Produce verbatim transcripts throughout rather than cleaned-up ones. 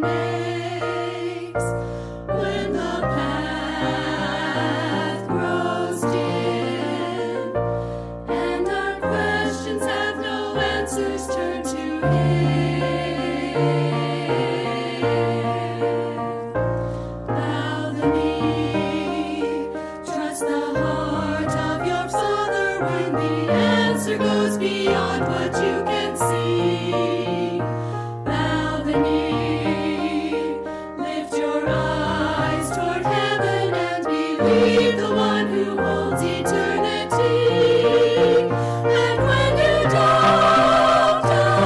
makes. When the path grows dim and our questions have no answers, turn to Him. Bow the knee, trust the heart of your Father when the answer goes beyond what you can see. Bow the knee, lift your eyes toward heaven and believe the one who holds eternity. And when you don't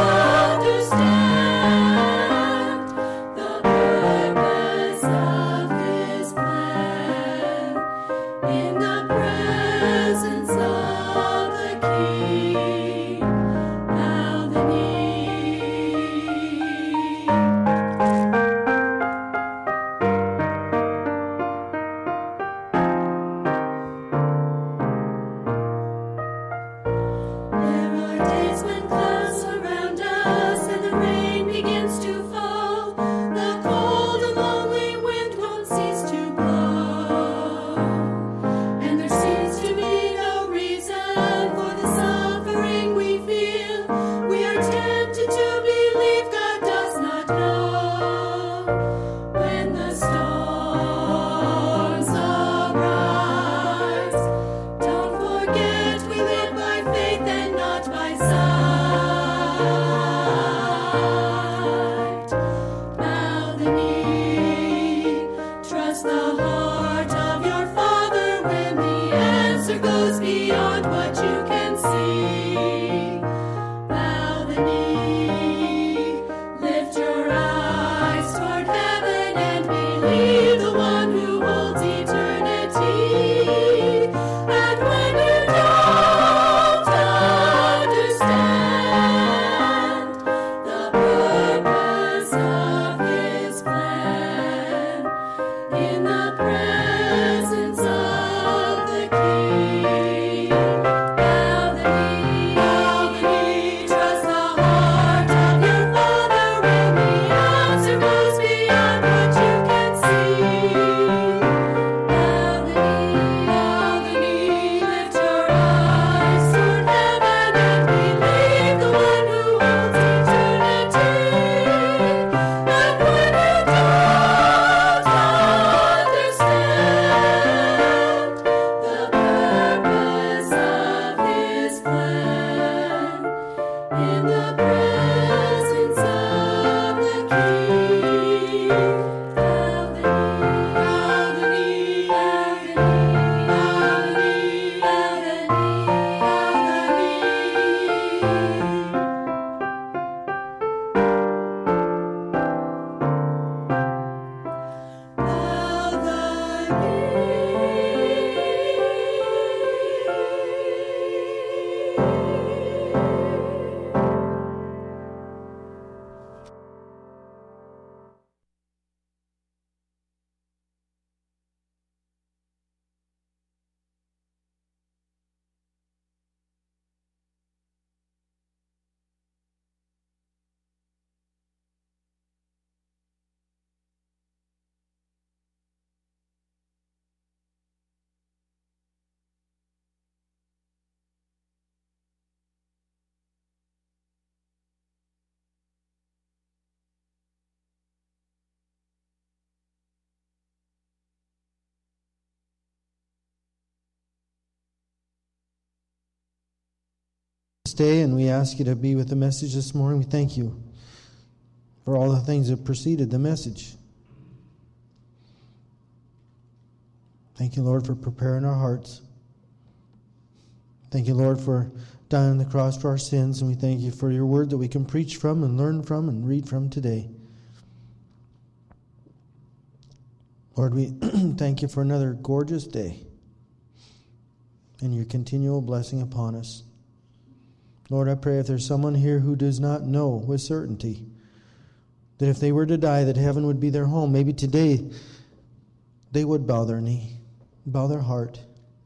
understand the purpose of His plan, in the presence of the King, bow the knee. There are days when clouds surround us and the rain begins to fall. The cold and lonely wind won't cease to blow. And there seems to be no reason for the suffering we feel. We are tempted to believe God does not know. When the storms arise, don't forget we live by faith and not by sight. Bow the knee, trust the heart of your Father when the answer goes beyond what you can see. Bow the knee, lift your eyes toward heaven and believe the one who holds eternity. And when you don't understand the purpose of His plan, in the presence of the King, bow the knee, bow the knee, trust the heart of your Father when the answer goes beyond what you can see. Bow the knee, bow the knee, lift your eyes toward heaven and believe the one who holds eternity. And when you don't understand the purpose of His plan, in the presence of the King, bow the knee, bow the knee, bow the knee, bow the knee, bow the Day, and we ask you to be with the message this morning. We thank you for all the things that preceded the message. Thank you, Lord, for preparing our hearts. Thank you, Lord, for dying on the cross for our sins, and we thank you for your word that we can preach from and learn from and read from today. Lord, we thank you for another gorgeous day and your continual blessing upon us. Lord, I pray if there's someone here who does not know with certainty that if they were to die, that heaven would be their home, maybe today they would bow their knee, bow their heart,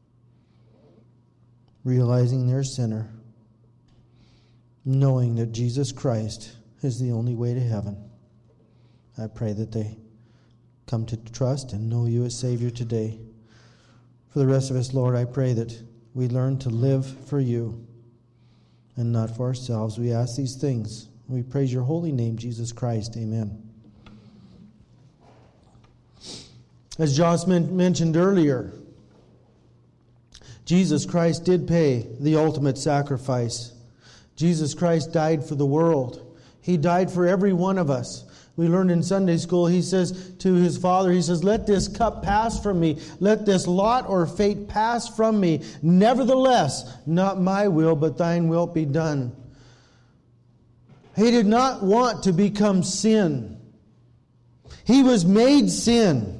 realizing they're a sinner, knowing that Jesus Christ is the only way to heaven. I pray that they come to trust and know you as Savior today. For the rest of us, Lord, I pray that we learn to live for you and not for ourselves. We ask these things. We praise your holy name, Jesus Christ. Amen. As Joss mentioned earlier, Jesus Christ did pay the ultimate sacrifice. Jesus Christ died for the world. He died for every one of us. We learned in Sunday school, he says to his Father, he says, let this cup pass from me. Let this lot or fate pass from me. Nevertheless, not my will, but thine will be done. He did not want to become sin. He was made sin.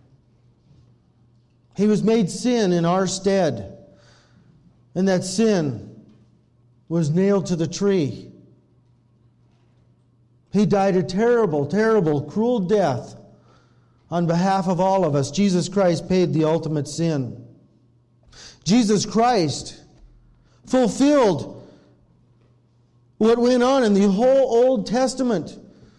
He was made sin in our stead. And that sin was nailed to the tree. He died a terrible, terrible, cruel death on behalf of all of us. Jesus Christ paid the ultimate sin. Jesus Christ fulfilled what went on in the whole Old Testament.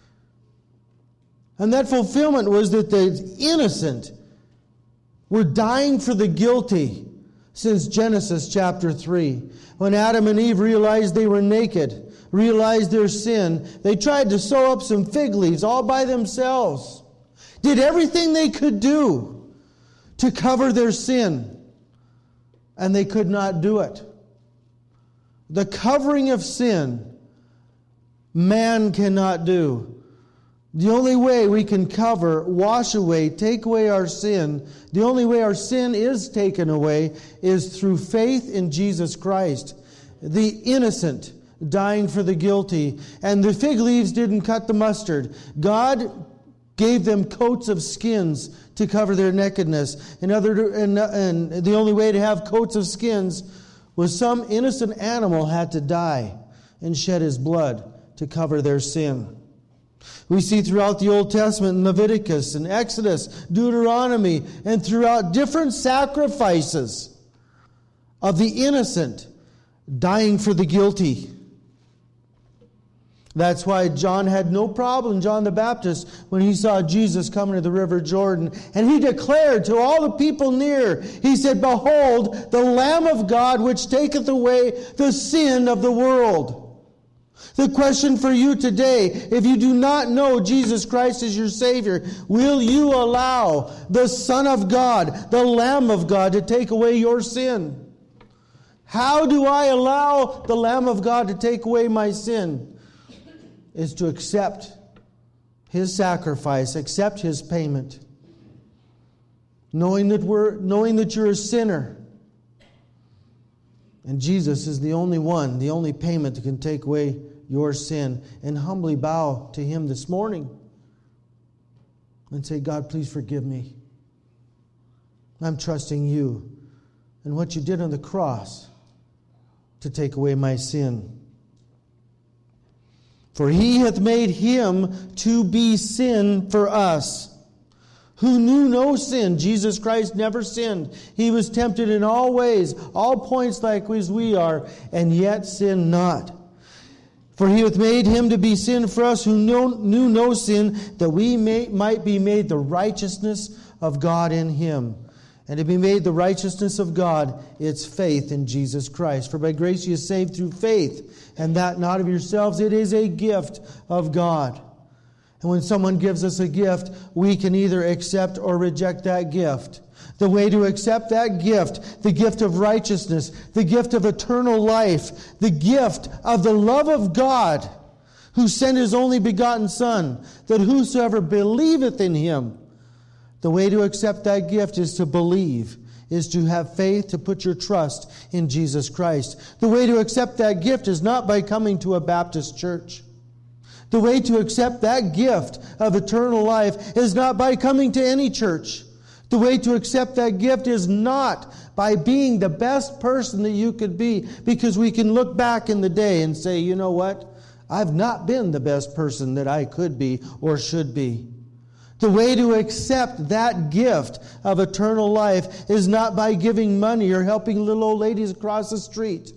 And that fulfillment was that the innocent were dying for the guilty since Genesis chapter three. When Adam and Eve realized they were naked, realized their sin, they tried to sew up some fig leaves all by themselves. Did everything they could do to cover their sin. And they could not do it. The covering of sin, man cannot do. The only way we can cover, wash away, take away our sin, the only way our sin is taken away is through faith in Jesus Christ. The innocent dying for the guilty. And the fig leaves didn't cut the mustard. God gave them coats of skins to cover their nakedness. And, other, and, and the only way to have coats of skins was some innocent animal had to die and shed his blood to cover their sin. We see throughout the Old Testament, in Leviticus and Exodus, Deuteronomy, and throughout different sacrifices of the innocent dying for the guilty. That's why John had no problem, John the Baptist, when he saw Jesus coming to the river Jordan. And he declared to all the people near, he said, "Behold, the Lamb of God, which taketh away the sin of the world." The question for you today, if you do not know Jesus Christ as your Savior, will you allow the Son of God, the Lamb of God, to take away your sin? How do I allow the Lamb of God to take away my sin? Is to accept His sacrifice, accept His payment. Knowing that we're, knowing that you're a sinner. And Jesus is the only one, the only payment that can take away your sin, and humbly bow to Him this morning and say, "God, please forgive me. I'm trusting you and what you did on the cross to take away my sin. For He hath made Him to be sin for us, who knew no sin." Jesus Christ never sinned. He was tempted in all ways, all points like as we are, and yet sinned not. For He hath made Him to be sin for us who know, knew no sin, that we may, might be made the righteousness of God in Him. And to be made the righteousness of God, it's faith in Jesus Christ. For by grace you are saved through faith, and that not of yourselves, it is a gift of God. And when someone gives us a gift, we can either accept or reject that gift. The way to accept that gift, the gift of righteousness, the gift of eternal life, the gift of the love of God, who sent His only begotten Son, that whosoever believeth in Him, the way to accept that gift is to believe, is to have faith, to put your trust in Jesus Christ. The way to accept that gift is not by coming to a Baptist church. The way to accept that gift of eternal life is not by coming to any church. The way to accept that gift is not by being the best person that you could be, because we can look back in the day and say, you know what? I've not been the best person that I could be or should be. The way to accept that gift of eternal life is not by giving money or helping little old ladies across the street.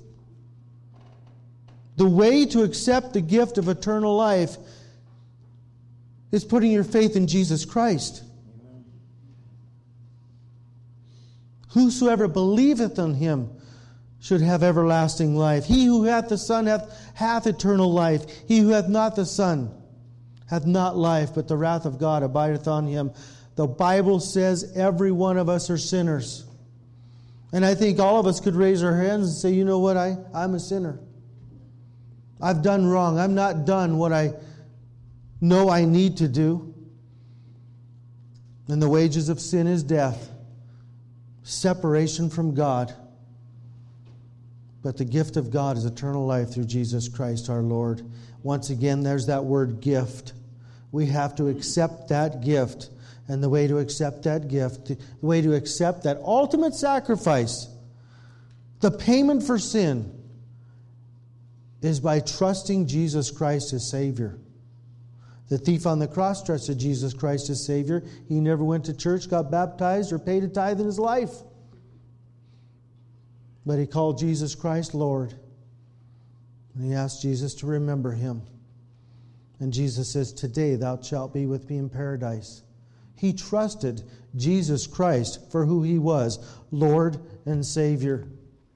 The way to accept the gift of eternal life is putting your faith in Jesus Christ. Whosoever believeth on him should have everlasting life. He who hath the Son hath, hath eternal life. He who hath not the Son hath not life, but the wrath of God abideth on him. The Bible says every one of us are sinners. And I think all of us could raise our hands and say, you know what, I, I'm a sinner. I've done wrong. I'm not done what I know I need to do. And the wages of sin is death. Separation from God. But the gift of God is eternal life through Jesus Christ our Lord. Once again, there's that word gift. We have to accept that gift. And the way to accept that gift, the way to accept that ultimate sacrifice, the payment for sin, is by trusting Jesus Christ as Savior. The thief on the cross trusted Jesus Christ as Savior. He never went to church, got baptized, or paid a tithe in his life. But he called Jesus Christ Lord. And he asked Jesus to remember him. And Jesus says, today thou shalt be with me in paradise. He trusted Jesus Christ for who he was, Lord and Savior.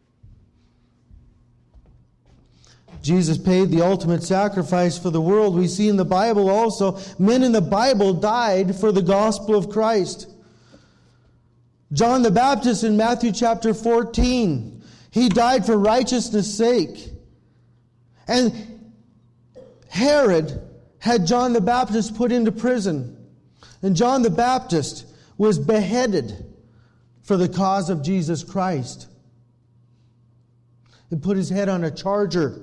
Jesus paid the ultimate sacrifice for the world. We see in the Bible also, men in the Bible died for the gospel of Christ. John the Baptist in Matthew chapter fourteen, he died for righteousness' sake. And Herod had John the Baptist put into prison. And John the Baptist was beheaded for the cause of Jesus Christ. He put his head on a charger.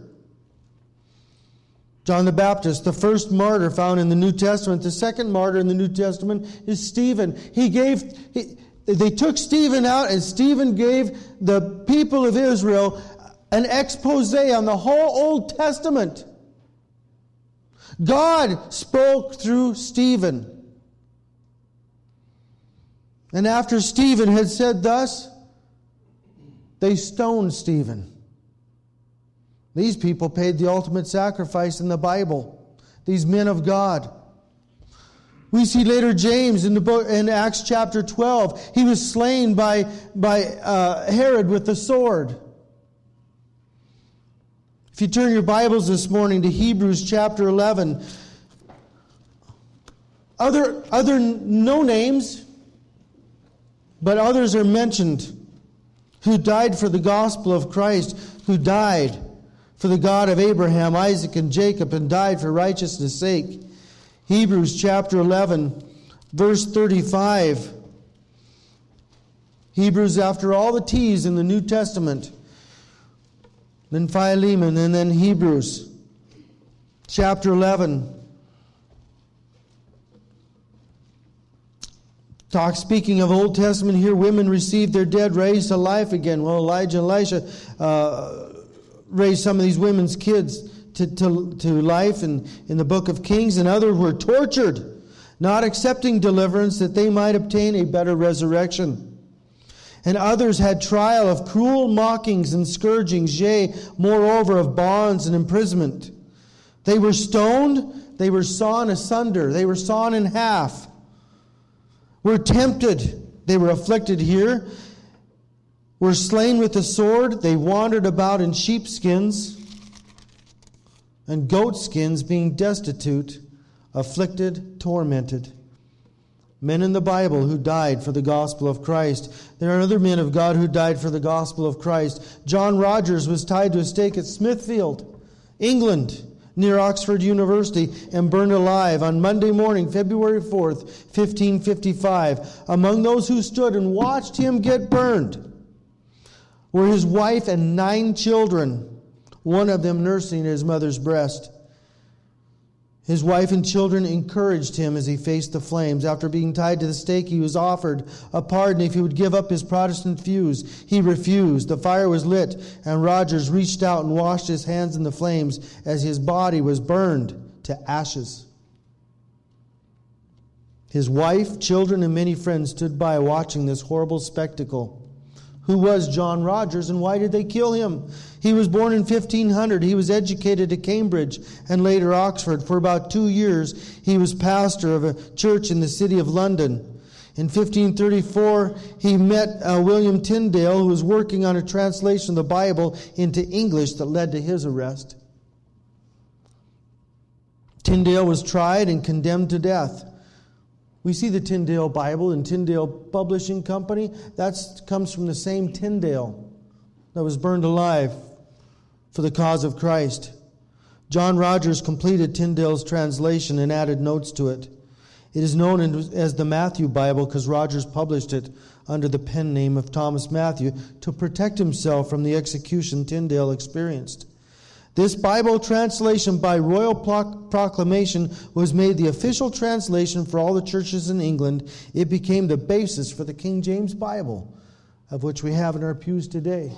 John the Baptist, the first martyr found in the New Testament. The second martyr in the New Testament is Stephen. He gave, he, they took Stephen out, and Stephen gave the people of Israel an expose on the whole Old Testament. God spoke through Stephen. And after Stephen had said thus, they stoned Stephen. These people paid the ultimate sacrifice in the Bible. These men of God. We see later James in the book in Acts chapter twelve. He was slain by, by uh, Herod with the sword. If you turn your Bibles this morning to Hebrews chapter eleven, other, other no names, but others are mentioned who died for the gospel of Christ, who died for the God of Abraham, Isaac, and Jacob, and died for righteousness' sake. Hebrews chapter eleven, verse thirty-five. Hebrews, after all the T's in the New Testament, then Philemon, and then Hebrews chapter eleven. Talk, speaking of Old Testament here, women received their dead raised to life again. Well, Elijah and Elisha uh, raised some of these women's kids to, to, to life in, in the book of Kings, and others were tortured, not accepting deliverance that they might obtain a better resurrection. And others had trial of cruel mockings and scourgings, yea, moreover of bonds and imprisonment. They were stoned, they were sawn asunder, they were sawn in half, were tempted, they were afflicted here, were slain with the sword, they wandered about in sheepskins and goatskins, being destitute, afflicted, tormented. Men in the Bible who died for the gospel of Christ. There are other men of God who died for the gospel of Christ. John Rogers was tied to a stake at Smithfield, England, near Oxford University, and burned alive on Monday morning, February fourth, fifteen fifty-five. Among those who stood and watched him get burned were his wife and nine children, one of them nursing his mother's breast. His wife and children encouraged him as he faced the flames. After being tied to the stake, he was offered a pardon if he would give up his Protestant views. He refused. The fire was lit, and Rogers reached out and washed his hands in the flames as his body was burned to ashes. His wife, children, and many friends stood by watching this horrible spectacle. who was John Rogers and why did they kill him. He was born in fifteen hundred. He was educated at Cambridge and later Oxford. For about two years, he was pastor of a church in the city of London. In fifteen thirty-four, he met uh, William Tyndale, who was working on a translation of the Bible into English that led to his arrest. Tyndale was tried and condemned to death. We see the Tyndale Bible and Tyndale Publishing Company. That comes from the same Tyndale that was burned alive for the cause of Christ. John Rogers completed Tyndale's translation and added notes to it. It is known as the Matthew Bible because Rogers published it under the pen name of Thomas Matthew to protect himself from the execution Tyndale experienced. This Bible translation by royal proclamation was made the official translation for all the churches in England. It became the basis for the King James Bible, of which we have in our pews today.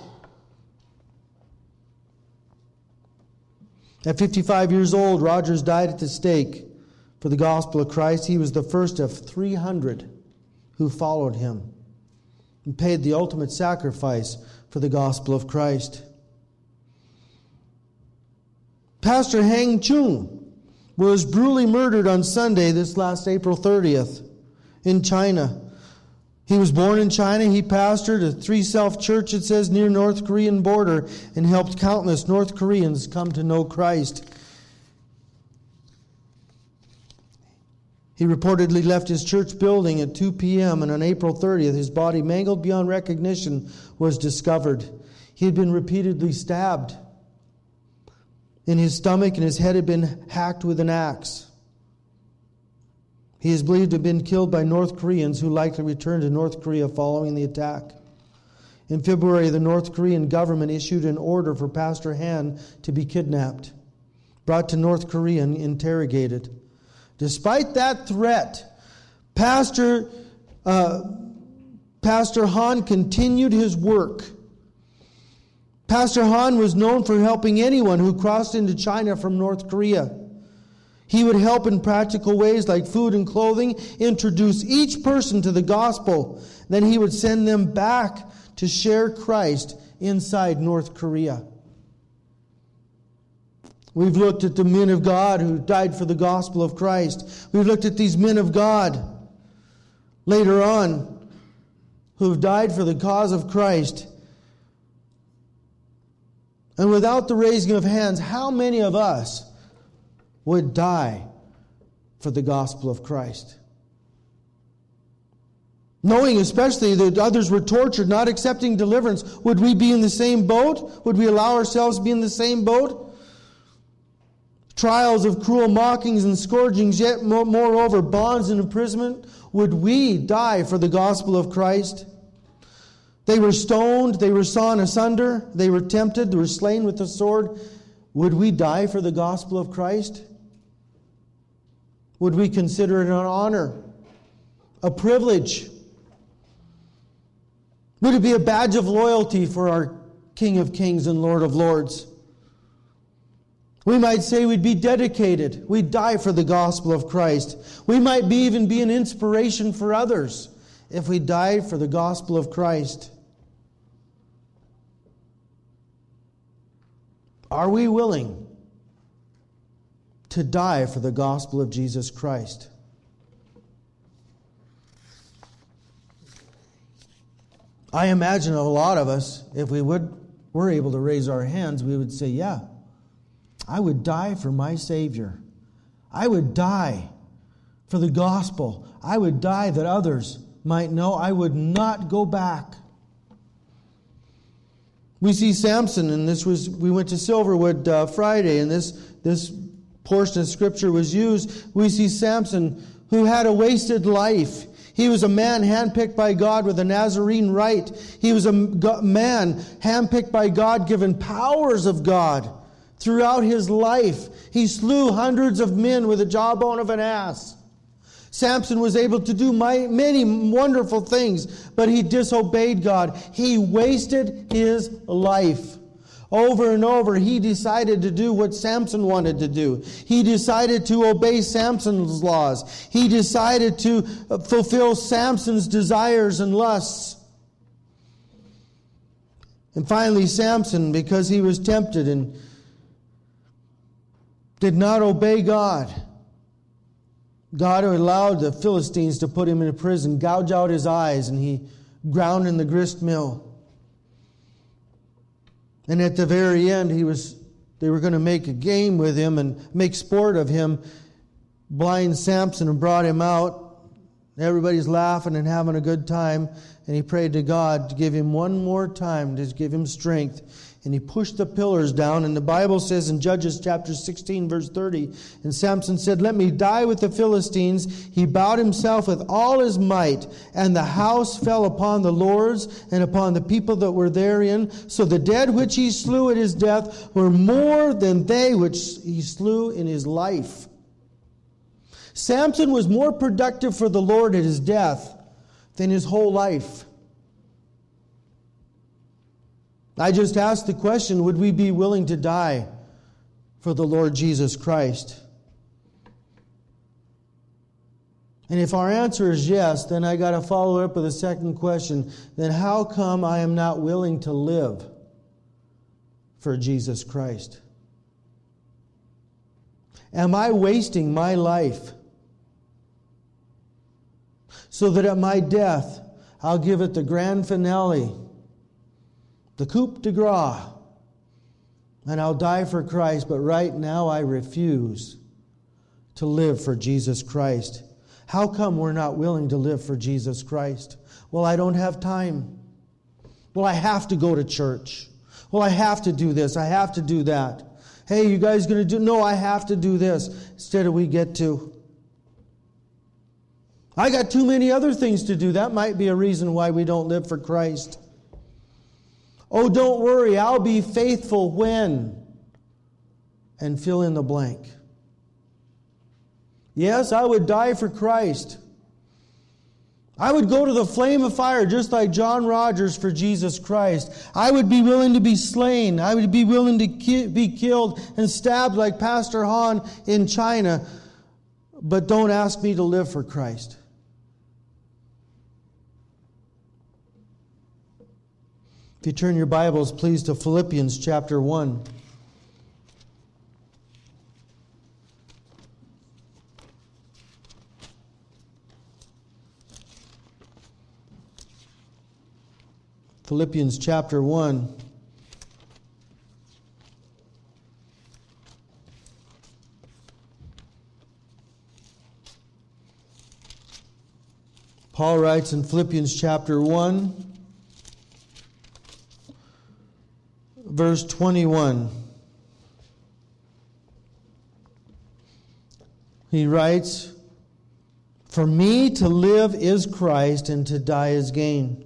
At fifty-five years old, Rogers died at the stake for the gospel of Christ. He was the first of three hundred who followed him and paid the ultimate sacrifice for the gospel of Christ. Pastor Hang Chung was brutally murdered on Sunday, this last April thirtieth, in China. He was born in China. He pastored a Three Self church, it says, near North Korean border and helped countless North Koreans come to know Christ. He reportedly left his church building at two p.m. and on April thirtieth, his body, mangled beyond recognition, was discovered. He had been repeatedly stabbed in his stomach, and his head had been hacked with an axe. He is believed to have been killed by North Koreans who likely returned to North Korea following the attack. In February, the North Korean government issued an order for Pastor Han to be kidnapped, brought to North Korea and interrogated. Despite that threat, Pastor, uh, Pastor Han continued his work. Pastor Han was known for helping anyone who crossed into China from North Korea. He would help in practical ways like food and clothing, introduce each person to the gospel. Then he would send them back to share Christ inside North Korea. We've looked at the men of God who died for the gospel of Christ. We've looked at these men of God later on who have died for the cause of Christ. And without the raising of hands, how many of us would die for the gospel of Christ? Knowing especially that others were tortured, not accepting deliverance, would we be in the same boat? Would we allow ourselves to be in the same boat? Trials of cruel mockings and scourgings, yet moreover bonds and imprisonment, would we die for the gospel of Christ? They were stoned, they were sawn asunder, they were tempted, they were slain with the sword. Would we die for the gospel of Christ? Would we consider it an honor, a privilege? Would it be a badge of loyalty for our King of Kings and Lord of Lords? We might say we'd be dedicated. We'd die for the gospel of Christ. We might be even be an inspiration for others if we died for the gospel of Christ. Are we willing to die for the gospel of Jesus Christ? I imagine a lot of us, if we would were able to raise our hands, we would say, yeah, I would die for my Savior. I would die for the gospel. I would die that others might know. I would not go back. We see Samson, and this was we went to Silverwood uh, Friday, and this this portion of Scripture was used. We see Samson, who had a wasted life. He was a man handpicked by God with a Nazarene rite. He was a man handpicked by God, given powers of God throughout his life. He slew hundreds of men with the jawbone of an ass. Samson was able to do my, many wonderful things, but he disobeyed God. He wasted his life. Over and over, he decided to do what Samson wanted to do. He decided to obey Samson's laws. He decided to fulfill Samson's desires and lusts. And finally, Samson, because he was tempted and did not obey God, God allowed the Philistines to put him in a prison, gouge out his eyes, and he ground in the grist mill. And at the very end, he was they were going to make a game with him and make sport of him, blind Samson, and brought him out. Everybody's laughing and having a good time. And he prayed to God to give him one more time, to give him strength. And he pushed the pillars down. And the Bible says in Judges chapter sixteen, verse thirty, and Samson said, "Let me die with the Philistines." He bowed himself with all his might, and the house fell upon the lords and upon the people that were therein. So the dead which he slew at his death were more than they which he slew in his life. Samson was more productive for the Lord at his death than his whole life. I just asked the question, would we be willing to die for the Lord Jesus Christ? And if our answer is yes, then I got to follow up with a second question. Then how come I am not willing to live for Jesus Christ? Am I wasting my life so that at my death I'll give it the grand finale, the coup de grace, and I'll die for Christ, but right now I refuse to live for Jesus Christ? How come we're not willing to live for Jesus Christ? Well, I don't have time. Well, I have to go to church. Well, I have to do this. I have to do that. Hey, you guys going to do? No, I have to do this. Instead of we get to, I got too many other things to do. That might be a reason why we don't live for Christ. Oh, don't worry, I'll be faithful when, and fill in the blank. Yes, I would die for Christ. I would go to the flame of fire just like John Rogers for Jesus Christ. I would be willing to be slain. I would be willing to ki- be killed and stabbed like Pastor Han in China. But don't ask me to live for Christ. If you turn your Bibles, please, to Philippians chapter one. Philippians chapter one. Paul writes in Philippians chapter one, verse twenty-one. He writes, "For me to live is Christ, and to die is gain."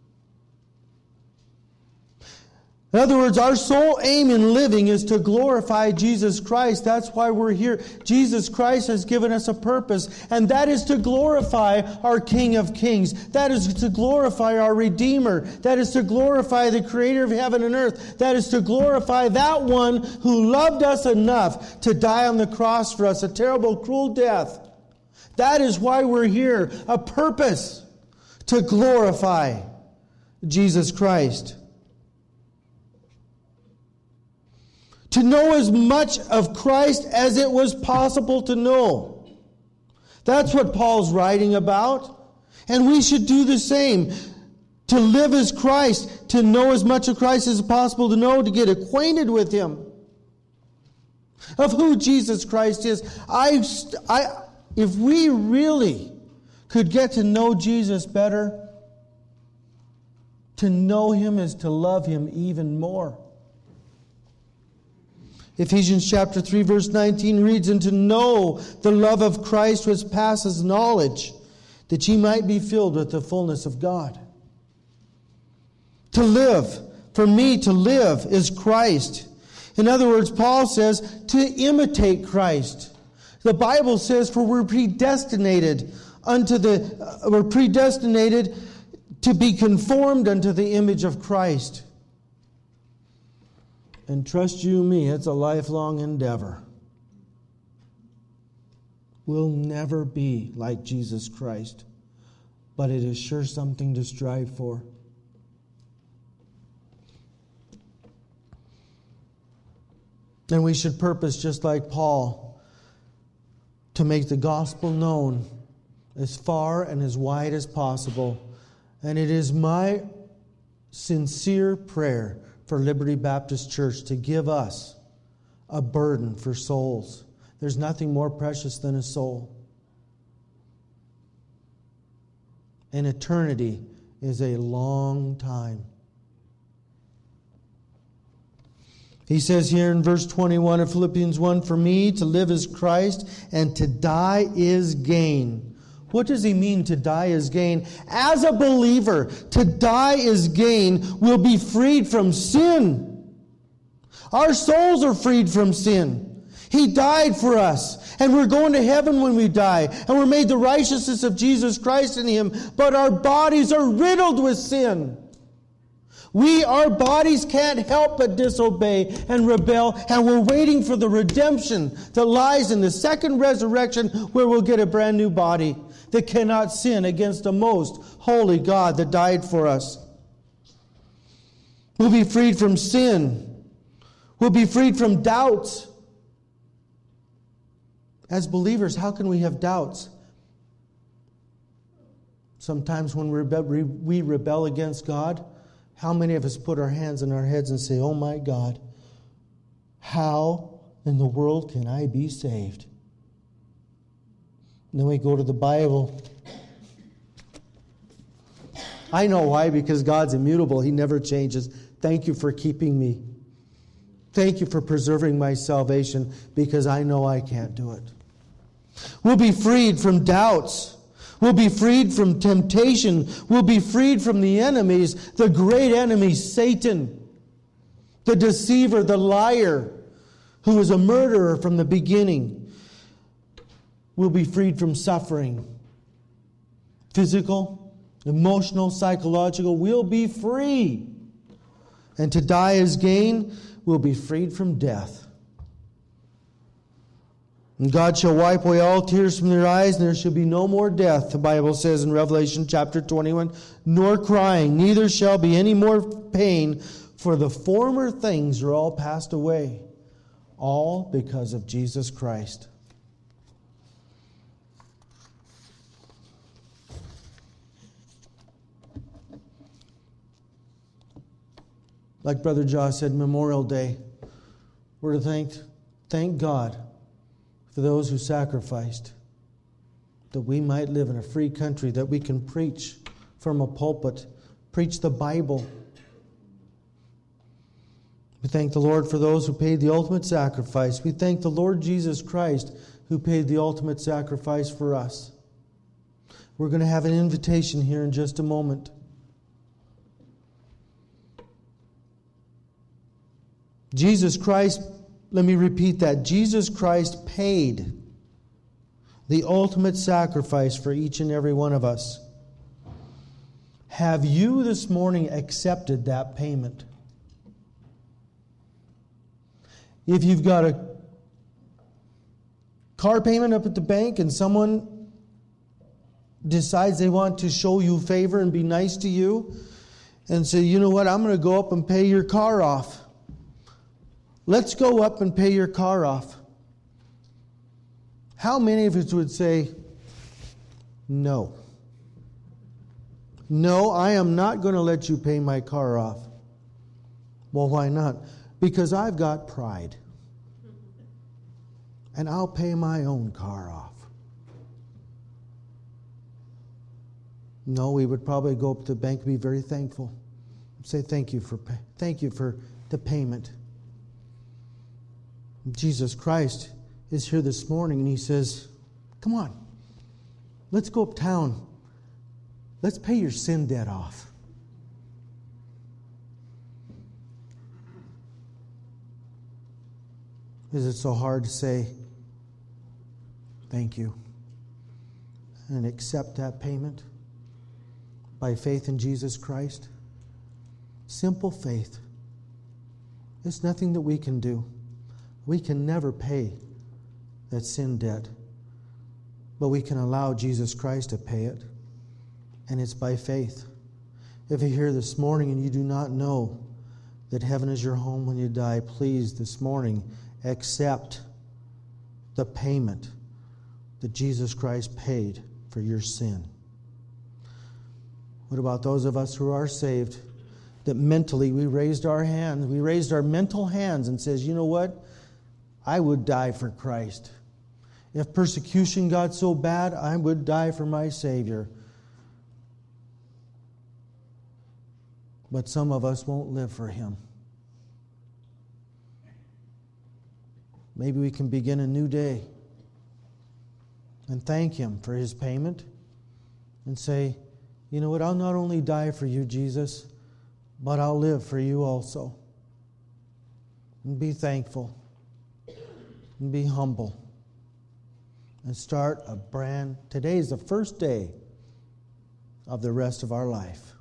In other words, our sole aim in living is to glorify Jesus Christ. That's why we're here. Jesus Christ has given us a purpose, and that is to glorify our King of Kings. That is to glorify our Redeemer. That is to glorify the Creator of heaven and earth. That is to glorify that one who loved us enough to die on the cross for us, a terrible, cruel death. That is why we're here, a purpose to glorify Jesus Christ. To know as much of Christ as it was possible to know. That's what Paul's writing about. And we should do the same. To live as Christ, to know as much of Christ as possible to know, to get acquainted with Him. Of who Jesus Christ is. I, I, if we really could get to know Jesus better, to know Him is to love Him even more. Ephesians chapter three verse nineteen reads, "And to know the love of Christ which passes knowledge, that ye might be filled with the fullness of God." To live, for me to live, is Christ. In other words, Paul says to imitate Christ. The Bible says, for we're predestinated unto the, uh, we're predestinated to be conformed unto the image of Christ. And trust you me, it's a lifelong endeavor. We'll never be like Jesus Christ, but it is sure something to strive for. And we should purpose, just like Paul, to make the gospel known as far and as wide as possible. And it is my sincere prayer for Liberty Baptist Church to give us a burden for souls. There's nothing more precious than a soul. And eternity is a long time. He says here in verse twenty-one of Philippians one, "For me to live is Christ, and to die is gain." What does he mean, to die is gain? As a believer, to die is gain. We'll be freed from sin. Our souls are freed from sin. He died for us, and we're going to heaven when we die, and we're made the righteousness of Jesus Christ in Him, but our bodies are riddled with sin. We, our bodies can't help but disobey and rebel, and we're waiting for the redemption that lies in the second resurrection, where we'll get a brand new body that cannot sin against the most holy God that died for us. We'll be freed from sin. We'll be freed from doubts. As believers, how can we have doubts? Sometimes when we rebel against God, how many of us put our hands on our heads and say, "Oh my God, how in the world can I be saved?" And then we go to the Bible. I know why, because God's immutable. He never changes. Thank you for keeping me. Thank you for preserving my salvation, because I know I can't do it. We'll be freed from doubts. We'll be freed from temptation. We'll be freed from the enemies, the great enemy, Satan, the deceiver, the liar, who was a murderer from the beginning. We'll be freed from suffering. Physical, emotional, psychological. We'll be free. And to die is gain. We'll be freed from death. And God shall wipe away all tears from their eyes, and there shall be no more death, the Bible says in Revelation chapter twenty-one, nor crying, neither shall be any more pain, for the former things are all passed away. All because of Jesus Christ. Like Brother Josh said, Memorial Day, we're to thank, thank God for those who sacrificed, that we might live in a free country, that we can preach from a pulpit, preach the Bible. We thank the Lord for those who paid the ultimate sacrifice. We thank the Lord Jesus Christ who paid the ultimate sacrifice for us. We're going to have an invitation here in just a moment. Jesus Christ, let me repeat that. Jesus Christ paid the ultimate sacrifice for each and every one of us. Have you this morning accepted that payment? If you've got a car payment up at the bank and someone decides they want to show you favor and be nice to you and say, "You know what, I'm going to go up and pay your car off. Let's go up and pay your car off." How many of us would say, "No. No, I am not going to let you pay my car off"? Well, why not? Because I've got pride. And I'll pay my own car off. No, we would probably go up to the bank and be very thankful. Say, "Thank you for pay- thank you for the payment." Jesus Christ is here this morning and He says, "Come on, let's go uptown. Let's pay your sin debt off." Is it so hard to say thank you and accept that payment by faith in Jesus Christ? Simple faith. It's nothing that we can do. We can never pay that sin debt, but we can allow Jesus Christ to pay it, and it's by faith. If you're here this morning and you do not know that heaven is your home when you die, please this morning accept the payment that Jesus Christ paid for your sin? What about those of us who are saved, that mentally we raised our hands, we raised our mental hands and says, you know what? I would die for Christ. If persecution got so bad, I would die for my Savior. But some of us won't live for Him. Maybe we can begin a new day and thank Him for His payment and say, you know what, I'll not only die for you, Jesus, but I'll live for you also. And be thankful. And be humble. And start a brand. Today is the first day of the rest of our life.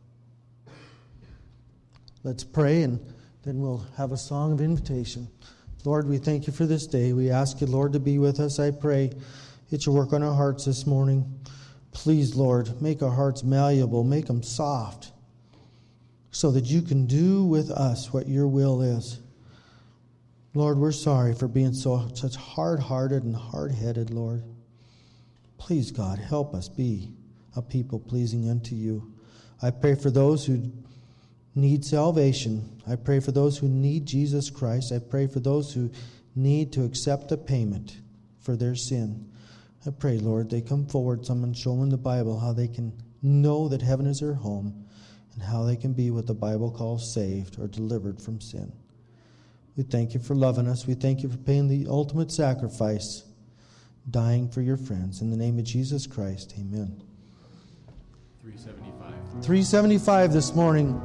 Let's pray, and then we'll have a song of invitation. Lord, we thank you for this day. We ask you, Lord, to be with us. I pray that you work on our hearts this morning. Please, Lord, make our hearts malleable. Make them soft so that you can do with us what your will is. Lord, we're sorry for being so such hard-hearted and hard-headed, Lord. Please, God, help us be a people pleasing unto you. I pray for those who need salvation. I pray for those who need Jesus Christ. I pray for those who need to accept a payment for their sin. I pray, Lord, they come forward, someone show them in the Bible how they can know that heaven is their home and how they can be what the Bible calls saved or delivered from sin. We thank you for loving us. We thank you for paying the ultimate sacrifice, dying for your friends. In the name of Jesus Christ, amen. three seventy-five. three seventy-five this morning.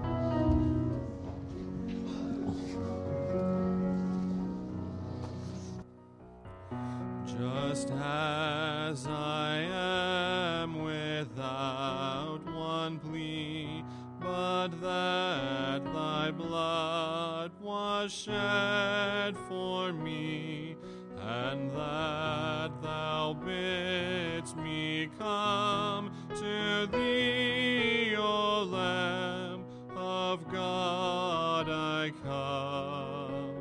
Just as I am without one plea, but that thy blood was shed for me, and that thou bidst me come to thee, O Lamb of God, I come,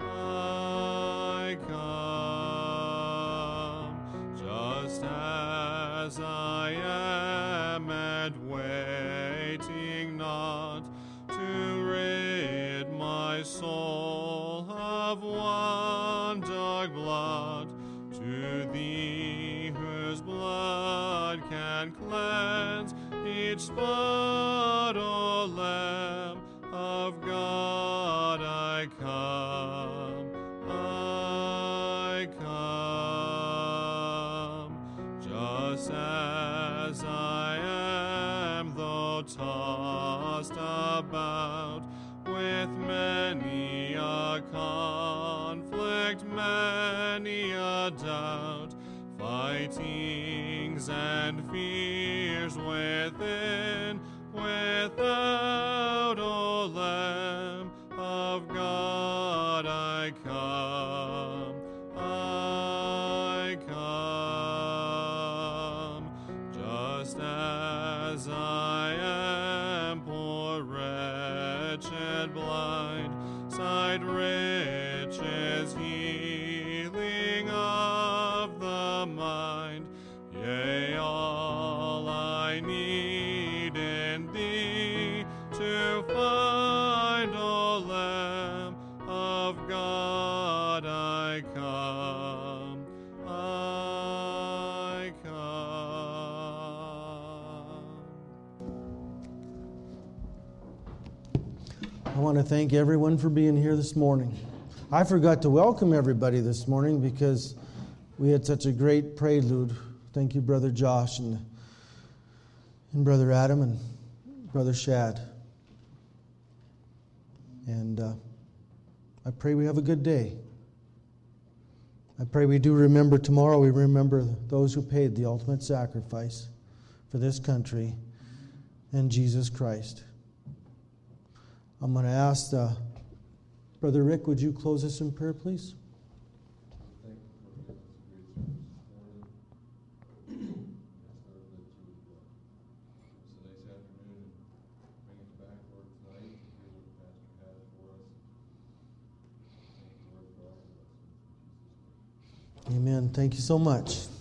I come, just as I am, and waiting not to rid my soul of one dark blot, to thee whose blood can cleanse each spot, O Lamb of God, I come, I come, just as I am, though tossed about with many a conflict, many a doubt, fightings and fears within, without, O Lamb of God, I come, I come, just as I am, poor, wretched, blind, sight rich is healing of the mind, yea, all I need in thee to find, O Lamb of God, I come, I come. I want to thank everyone for being here this morning. I forgot to welcome everybody this morning because we had such a great prelude. Thank you, Brother Josh and, and Brother Adam and Brother Shad. And uh, I pray we have a good day. I pray we do remember tomorrow, we remember those who paid the ultimate sacrifice for this country and Jesus Christ. I'm going to ask uh, Brother Rick, would you close us in prayer, please? Thank you for this great service this morning. Ask Lord that you would uh, give us a nice afternoon and bring us back, Lord, tonight to hear what the pastor has for us. Thank you, Lord, for all of us. In Amen. Thank you so much.